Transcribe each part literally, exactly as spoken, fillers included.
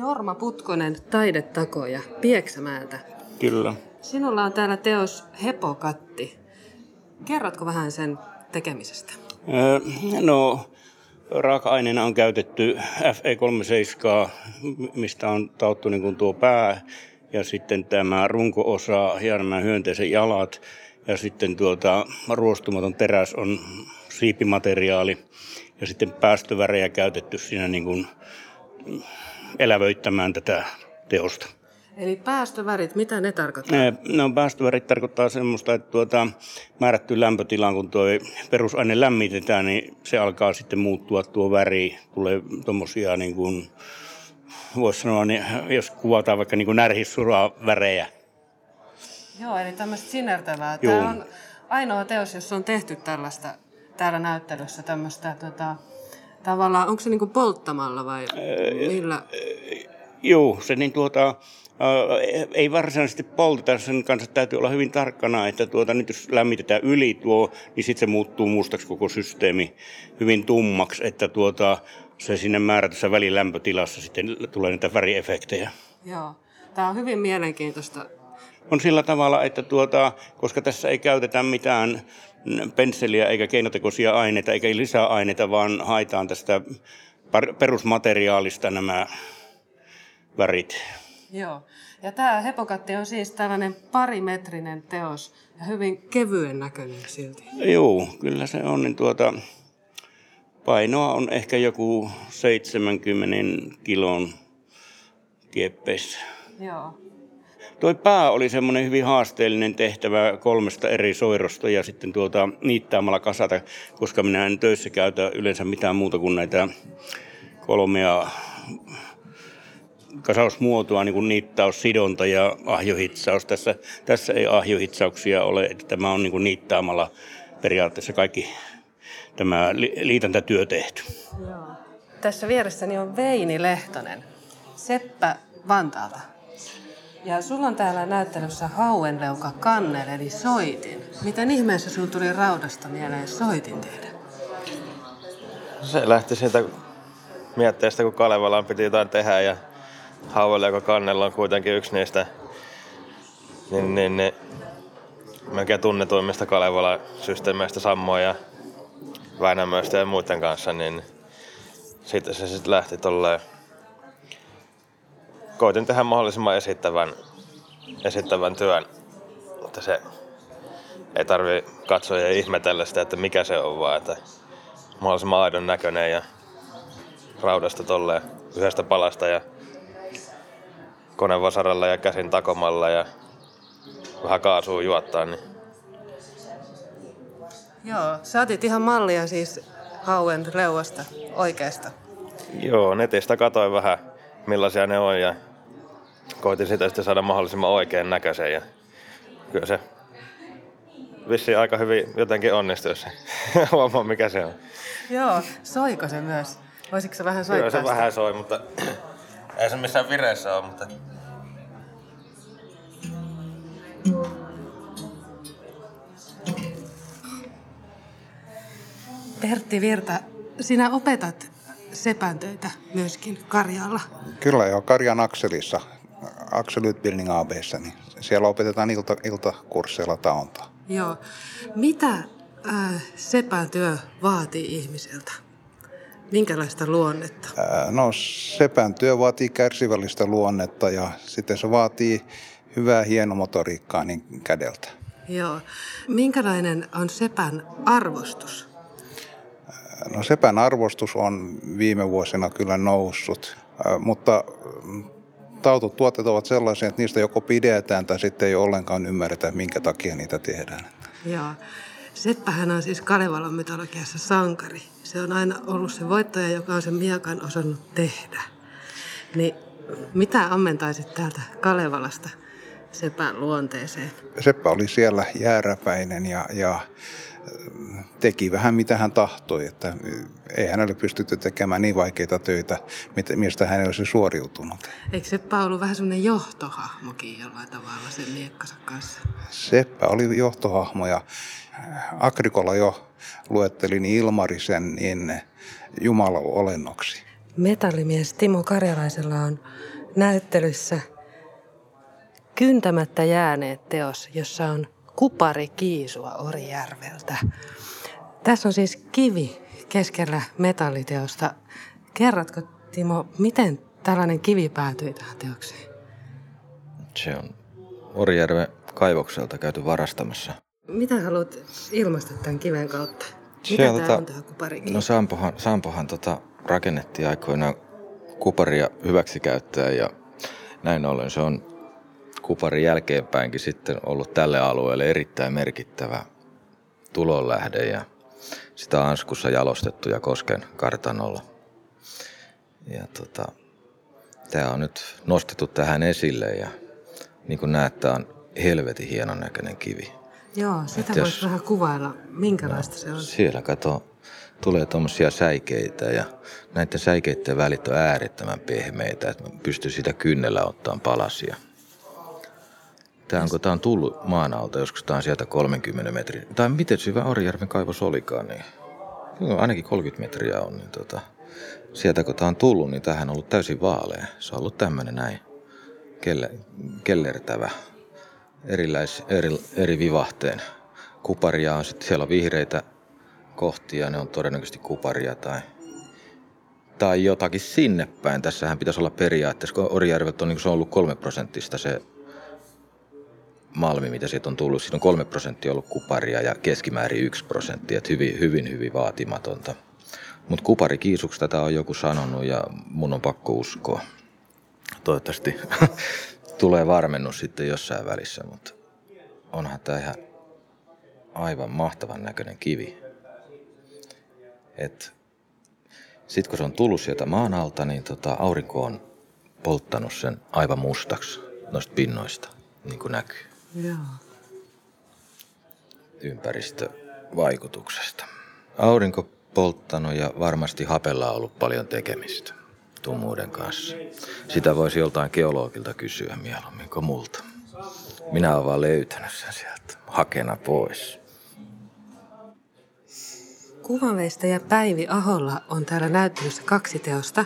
Jorma Putkonen, taidetakoja Pieksämäeltä. Kyllä. Sinulla on täällä teos Hepokatti. Kerrotko vähän sen tekemisestä? Öö, no, raaka-aineena on käytetty F E kolmekymmentäseitsemän, mistä on tauttu niin kuin tuo pää, ja sitten tämä runko-osa ja nämä hyönteisen jalat, ja sitten tuota ruostumaton teräs on siipimateriaali, ja sitten päästövärejä käytetty siinä niin kuin elävöittämään tätä teosta. Eli päästövärit, mitä ne tarkoittaa? No, päästövärit tarkoittaa semmoista, että tuota, määrättyyn lämpötilaan, kun tuo perusaine lämmitetään, niin se alkaa sitten muuttua tuo väri. Tulee tuommoisia, niin kuin, voisi sanoa, niin, jos kuvataan vaikka niin kuin närhissuraa värejä. Joo, eli tämmöistä sinertävää. Joo. Tämä on ainoa teos, jossa on tehty tällaista täällä näyttelyssä tämmöistä, tota, tavallaan, onko se niin kuin polttamalla vai millä? Joo, se niin tuota... Ei varsinaisesti polteta, sen kanssa täytyy olla hyvin tarkkana, että tuota, nyt jos lämmitetään yli tuo, niin sitten se muuttuu mustaksi koko systeemi hyvin tummaksi, että tuota, se sinne määrätyssä välilämpötilassa sitten tulee näitä väriefektejä. Joo, tämä on hyvin mielenkiintoista. On sillä tavalla, että tuota, koska tässä ei käytetä mitään pensseliä eikä keinotekoisia aineita eikä lisäaineita, vaan haetaan tästä perusmateriaalista nämä värit. Joo. Ja tämä Hepokatti on siis tällainen parimetrinen teos ja hyvin kevyen näköinen silti. Joo, kyllä se on. Niin tuota, painoa on ehkä joku seitsemänkymmenen kilon kieppeissä. Joo. Tuo pää oli semmoinen hyvin haasteellinen tehtävä kolmesta eri soirosta ja sitten tuota niittaamalla kasata, koska minä en töissä käytä yleensä mitään muuta kuin näitä kolmea kasausmuotoa, niin kuin niittaus, sidonta ja ahjohitsaus. Tässä, tässä ei ahjohitsauksia ole, että tämä on niin kuin niittaamalla periaatteessa kaikki tämä liitäntätyö tehty. Joo. Tässä vieressäni on Veini Lehtonen, seppä Vantaalta. Ja sulla on täällä näyttelyssä hauenleuka kannel, eli soitin. Miten ihmeessä sulla tuli raudasta mieleen soitin tehdä? Se lähti siitä mietteestä, kun Kalevalaan piti jotain tehdä ja hauenleuka kannella on kuitenkin yksi niistä niin, niin, niin, melkein tunnetuimmista Kalevalan systeemeistä Sammon ja Väinämöistä ja muiden kanssa, niin siitä se sitten lähti tolleen. Koitin tehdä mahdollisimman esittävän, esittävän työn, mutta se ei tarvitse katsoa ja ihmetellä sitä, että mikä se on, vaan että mahdollisimman aidon näköinen ja raudasta tolleen yhdestä palasta ja konevasaralla ja käsin takomalla ja vähän kaasua juottaa. Niin. Joo, sä otit ihan mallia siis hauen leuasta oikeasta. Joo, netistä katsoin vähän millaisia ne on ja koitin sitä sitten saada mahdollisimman oikean näköisen ja kyllä se vissiin aika hyvin jotenkin onnistui, jos huomaa mikä se on. Joo, soiko se myös? Voisitko se vähän soittaa? Kyllä se vähän soi, mutta ei se missään vireessä ole, mutta Pertti Virta, sinä opetat sepäntöitä myöskin Karjalla. Kyllä joo, Karjan Akselissa, Axel Utbildning A B:ssä, niin siellä opetetaan ilta, iltakursseilla taontaa. Joo. Mitä äh, sepäntyö vaatii ihmiseltä? Minkälaista luonnetta? Äh, no sepän työ vaatii kärsivällistä luonnetta ja sitten se vaatii hyvää hienomotoriikkaa niin kädeltä. Joo. Minkälainen on sepän arvostus? No sepän arvostus on viime vuosina kyllä noussut, mutta tautotuotteet ovat sellaisia, että niistä joko pidetään tai sitten ei ollenkaan ymmärretä, minkä takia niitä tehdään. Joo. Seppähän on siis Kalevalan mytologiassa sankari. Se on aina ollut se voittaja, joka on sen miakan osannut tehdä. Niin mitä ammentaisit täältä Kalevalasta sepän luonteeseen? Seppä oli siellä jääräpäinen ja, ja teki vähän mitä hän tahtoi, että ei hänelle pystytty tekemään niin vaikeita töitä, mistä hän ei olisi suoriutunut. Eikö Seppä ollut vähän semmoinen johtohahmokin jollain tavalla sen miekkansa kanssa? Seppä oli johtohahmo ja Agrikola jo luetteli niin Ilmarisen niin Jumalan olennoksi. Metallimies Timo Karjalaisella on näyttelyssä Kyntämättä jääneet teos, jossa on kupari kiisua Orijärveltä. Tässä on siis kivi keskellä metalliteosta. Kerrotko, Timo, miten tällainen kivi päätyi tähän teokseen? Se on Orijärven kaivokselta käyty varastamassa. Mitä haluat ilmaista tämän kiven kautta? Se Mitä on, tämä tota, on tämä kuparikivi? No Sampohan, Sampohan tota, rakennettiin aikoinaan kuparia hyväksikäyttää ja näin ollen se on kuparin jälkeenpäinkin sitten ollut tälle alueelle erittäin merkittävä tulonlähde ja sitä on Anskussa jalostettu ja Kosken kartanolla. Ja tota, tämä on nyt nostettu tähän esille ja niin kuin näet, tämä on helvetin hienon näköinen kivi. Joo, sitä jos- voisi vähän kuvailla, minkälaista se on. Siellä kato, tulee tuommoisia säikeitä ja näiden säikeiden välit on äärettömän pehmeitä, että pystyy sitä kynnellä ottaa palasia. Tämä on, kun tämä on tullut maan alta, joskus tämä on sieltä kolmekymmentä metriä, tai miten syvä Orijärven kaivos olikaan, niin no, ainakin kolmekymmentä metriä on, niin tota, sieltä kun tämä on tullut, niin tämähän on ollut täysin vaalea. Se on ollut tämmöinen näin kelle, kellertävä, eriläis, eri, eri vivahteen. Kuparia on sitten, siellä on vihreitä kohtia, ne on todennäköisesti kuparia tai, tai jotakin sinne päin. Tässähän pitäisi olla periaatteessa, kun Orijärvet on, niin se on ollut kolme prosenttista se malmi, mitä siitä on tullut. Siinä on kolme prosenttia ollut kuparia ja keskimäärin yksi prosentti, että hyvin, hyvin, hyvin vaatimatonta. Mutta kuparikiisuksi tätä on joku sanonut ja mun on pakko uskoa. Toivottavasti tulee varmennus sitten jossain välissä, mutta onhan tämä ihan aivan mahtavan näköinen kivi. Sitten kun se on tullut sieltä maan alta, niin tota, aurinko on polttanut sen aivan mustaksi noista pinnoista, niin kuin näkyy Joo. ympäristövaikutuksesta. Aurinko polttanut ja varmasti hapella on ollut paljon tekemistä tummuuden kanssa. Sitä voisi joltain geologilta kysyä mieluummin kuin multa. Minä olen vaan löytänyt sen sieltä hakena pois. Kuvanveistäjä Päivi Aholla on täällä näyttelyssä kaksi teosta.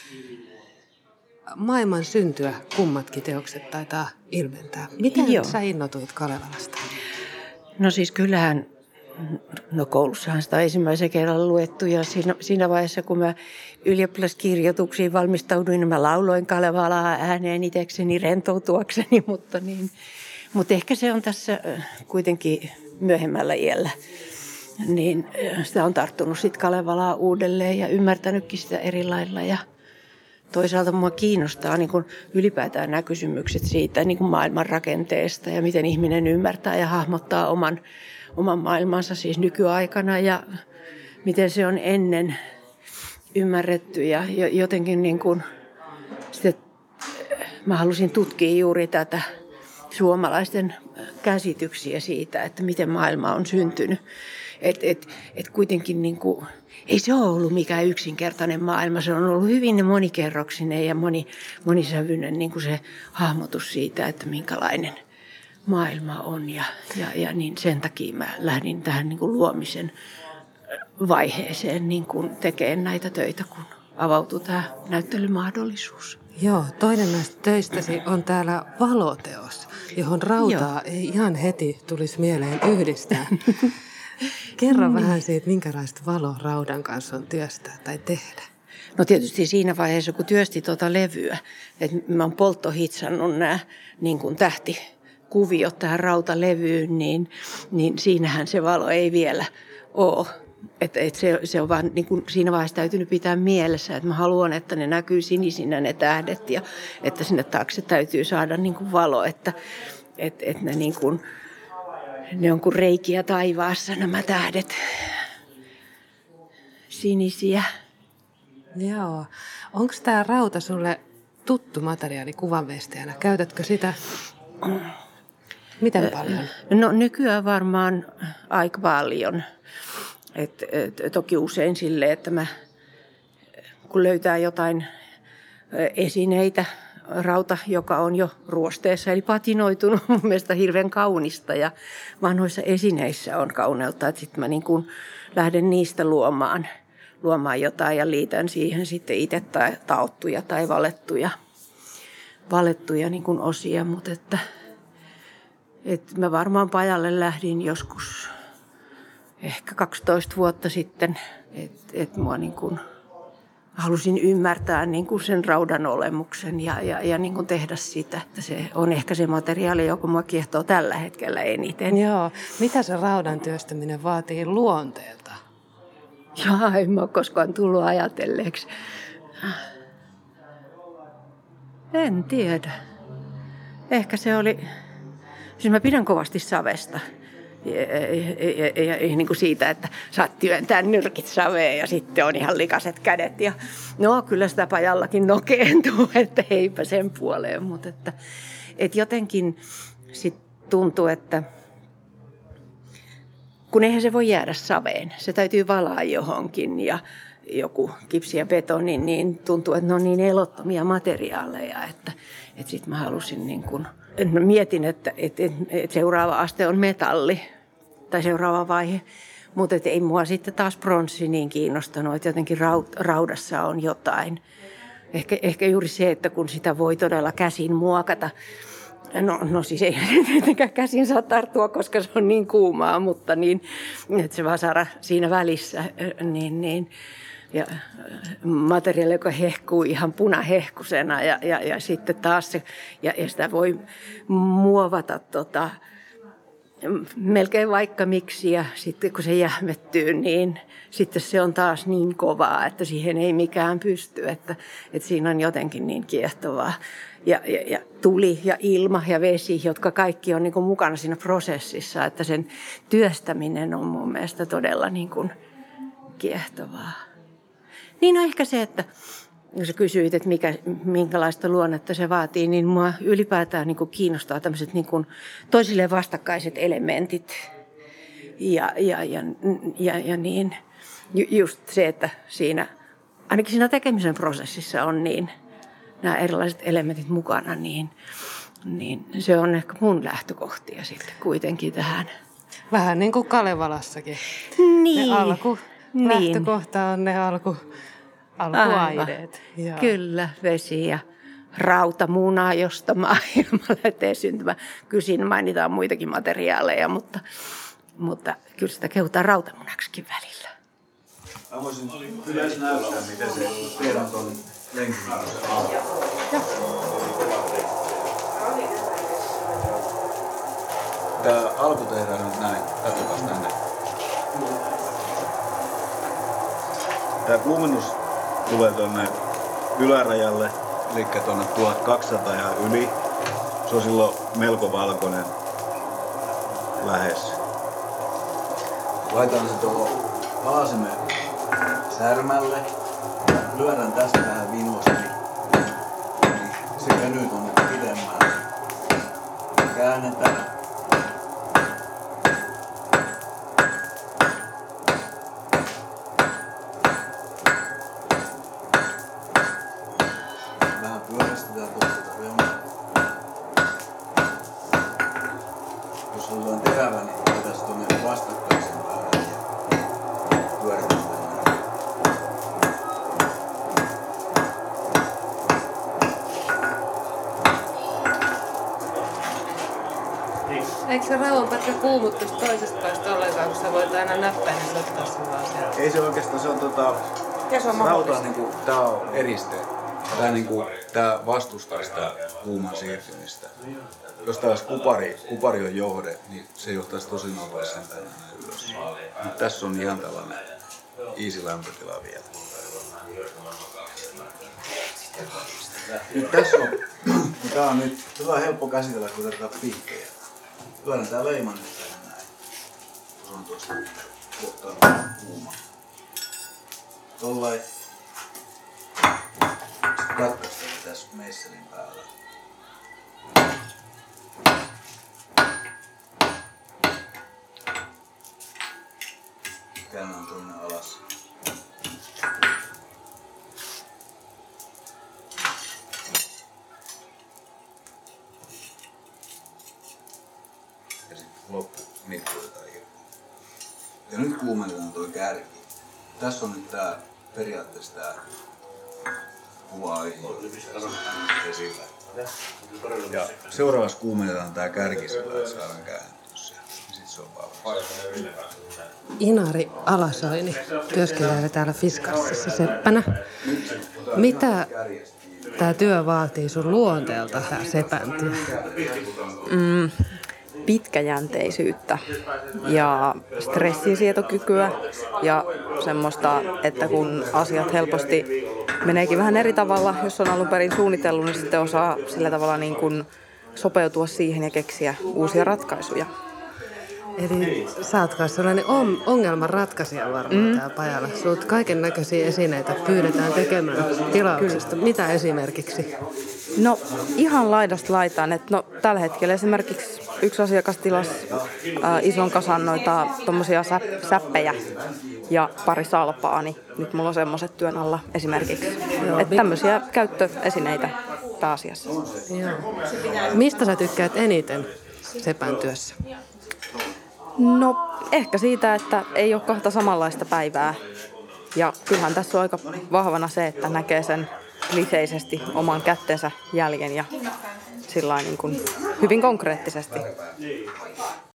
Maailman syntyä kummatkin teokset taitaa ilmentää. Miten Joo. sä innotuit Kalevalasta? No siis kyllähän, no koulussahan sitä on ensimmäisen kerran luettu ja siinä, siinä vaiheessa kun mä ylioppilaskirjoituksiin valmistauduin, niin mä lauloin Kalevalaa ääneen itsekseni rentoutuakseni, mutta, niin, mutta ehkä se on tässä kuitenkin myöhemmällä iällä. Niin sitä on tarttunut sitten Kalevalaa uudelleen ja ymmärtänytkin sitä eri lailla ja toisaalta mua kiinnostaa niin kuin ylipäätään nämä kysymykset siitä niin kuin maailman rakenteesta ja miten ihminen ymmärtää ja hahmottaa oman, oman maailmansa siis nykyaikana ja miten se on ennen ymmärretty. Ja jotenkin niin kuin, sitä, mä halusin tutkia juuri tätä suomalaisten käsityksiä siitä, että miten maailma on syntynyt. Että et, et kuitenkin niin kuin, ei se ole ollut mikään yksinkertainen maailma. Se on ollut hyvin monikerroksinen ja moni, monisävyinen niin kuin se hahmotus siitä, että minkälainen maailma on. Ja, ja, ja niin sen takia mä lähdin tähän niin kuin luomisen vaiheeseen niin kuin tekemään näitä töitä, kun avautui tämä näyttelymahdollisuus. Joo, toinen näistä töistäsi on täällä valoteos, johon rautaa Joo. ei ihan heti tulisi mieleen yhdistää. Kerro mm. vähän siitä, minkälaista valoa raudan kanssa on työstää tai tehdä. No tietysti siinä vaiheessa, kun työsti tuota levyä, että mä oon polttohitsannut nämä niin kuin tähtikuviot tähän rautalevyyn, niin, niin siinähän se valo ei vielä ole. Että et se, se on vaan niin kuin siinä vaiheessa täytynyt pitää mielessä, että mä haluan, että ne näkyy sinisinä ne tähdet ja että sinne taakse täytyy saada niin kuin valo, että et, et ne niin kuin ne on kuin reikiä taivaassa nämä tähdet, sinisiä. Joo. Onko tämä rauta sulle tuttu materiaali kuvanveistäjänä? Käytätkö sitä miten paljon? No nykyään varmaan aika paljon. Et, et, toki usein silleen, että mä, kun löytää jotain esineitä, rauta, joka on jo ruosteessa, eli patinoitunut, mun mielestä hirveän kaunista ja vanhoissa esineissä on kauneutta, että sitten mä niin kuin lähden niistä luomaan, luomaan jotain ja liitän siihen sitten itse tai taottuja tai valettuja, valettuja niin kuin osia, mutta että, että mä varmaan pajalle lähdin joskus ehkä kaksitoista vuotta sitten, että, että mua niin kuin halusin ymmärtää niin kuin sen raudan olemuksen ja, ja, ja niin kuin tehdä sitä. Että se on ehkä se materiaali, joka mua kiehtoo tällä hetkellä eniten. Joo. Mitä se raudan työstäminen vaatii luonteelta? Joo, en mä ole koskaan tullut ajatelleeksi. En tiedä. Ehkä se oli... Siis mä pidän kovasti savesta. Ja, ja, ja, ja, ja niin kuin siitä, että saat työntää nyrkit saveen ja sitten on ihan likaset kädet. Ja, no kyllä sitä pajallakin nokeentuu, että eipä sen puoleen. Mutta että, että jotenkin sit tuntuu, että kun eihän se voi jäädä saveen. Se täytyy valaa johonkin ja joku kipsi ja betoni, niin tuntuu, että ne on niin elottomia materiaaleja, että, että sitten mä halusin niin kuin... Mietin, että, että, että seuraava aste on metalli tai seuraava vaihe, mutta että ei mua sitten taas pronssi niin kiinnostanut, että jotenkin raudassa on jotain. Ehkä, ehkä juuri se, että kun sitä voi todella käsin muokata. No, no siis ei tietenkään käsin saa tarttua, koska se on niin kuumaa, mutta niin, että se vasara siinä välissä, niin... niin ja materiaali, joka hehkuu ihan punahehkusena ja, ja, ja sitten taas se, ja, ja sitä voi muovata tota, melkein vaikka miksi ja sitten kun se jähmettyy, niin sitten se on taas niin kovaa, että siihen ei mikään pysty, että, että siinä on jotenkin niin kiehtovaa. Ja, ja, ja tuli ja ilma ja vesi, jotka kaikki on niin kuin mukana siinä prosessissa, että sen työstäminen on mun mielestä todella niin kuin kiehtovaa. Niin on ehkä se, että jos sä kysyit, että mikä, minkälaista luonnetta se vaatii, niin mua ylipäätään niin kuin kiinnostaa tämmöiset niin kuin toisilleen vastakkaiset elementit. Ja, ja, ja, ja, ja niin, just se, että siinä, ainakin siinä tekemisen prosessissa on niin, nämä erilaiset elementit mukana, niin, niin se on ehkä mun lähtökohtia sitten kuitenkin tähän. Vähän niin kuin Kalevalassakin. Niin. Ne alku, niin. lähtökohta on ne alku, alkuaineet. Kyllä, vesi ja rautamuna, josta maailma lähtee syntymään. Kyllä siinä mainitaan muitakin materiaaleja, mutta, mutta kyllä sitä kehutaan rautamunaksikin välillä. Mä voisin yleisnäyttää, miten se tehdään tuon lenkin. Tää alku tehdään nyt näin. Katsotaan tänne. Tää kuumennus tulee tonne ylärajalle, eli tonne tuhatkaksisataa ja yli. Se on silloin melko valkoinen lähes. Laitan se tuohon alasemen särmälle. Lyödään tästä vähän vinosta, niin se venyy tuonne pidemmälle. Käännetään. Vähän pyöristetään tuosta reunaa. Jos halutaan terävä, niin otetaan tuonne vastakkaisen päälle ja pyöritetään. Eikö se rauhanpätkä kuumuttuisi toisesta päästä ollenkaan, kun sä voit aina näppäin ja ottaa sen vaan siellä? Ei se oikeastaan, se on tota... Ja se on rauta on niinku, tää on eriste. Tää niinku, tää vastustaa sitä kuuman siirtymistä. Jos tää olisi kupari, kupari on johde, niin se johtaisi tosi nopeasti sen tänne ylös. Mut tässä on ihan tällainen easy lämpötila vielä. Nyt tässä on, tää on nyt, tätä on helppo käsitellä, kun otetaan piikkejä. Lyödään tää leima nyt tähän näin. Se on tuosta kohtaa kuuma. Tollain. Sitten katkaistaan tässä meisselin päällä. Käännän toinen alas. Ja sitten loppu nipputetaan irti. Ja nyt kuumennetaan toi kärki. Tässä on nyt tää periaatteessa tämä kuvaa esillä. Ja seuraavaksi kuumennetaan tämä kärki sillä, että saadaan käännettyä se. Sitten se on valmis. Inari Alasoini työskentelee täällä Fiskassissa seppänä. Mitä tämä työ vaatii sun luonteelta, tämä sepän työ? Mm, pitkäjänteisyyttä ja stressinsietokykyä ja semmoista, että kun asiat helposti meneekin vähän eri tavalla, jos on alun perin suunnitellut, niin sitten osaa sillä tavalla niin kuin sopeutua siihen ja keksiä uusia ratkaisuja. Eli sä oot myös sellainen on, ongelmanratkaisija varmaan mm. täällä pajalla. Sut kaiken näköisiä esineitä pyydetään tekemään tilauksesta. Kyllä. Mitä esimerkiksi? No ihan laidasta laitaan. Et no, tällä hetkellä esimerkiksi yksi asiakas tilasi äh, ison kasan noita tommosia säp- säppejä ja pari salpaa, niin nyt mulla on semmoiset työn alla esimerkiksi. Että tämmöisiä käyttöesineitä pääasiassa. Joo. Mistä sä tykkäät eniten sepän työssä? No ehkä siitä, että ei ole kahta samanlaista päivää. Ja kyllähän tässä on aika vahvana se, että näkee sen kliseisesti oman kättensä jäljen ja sillain niin kuin hyvin konkreettisesti.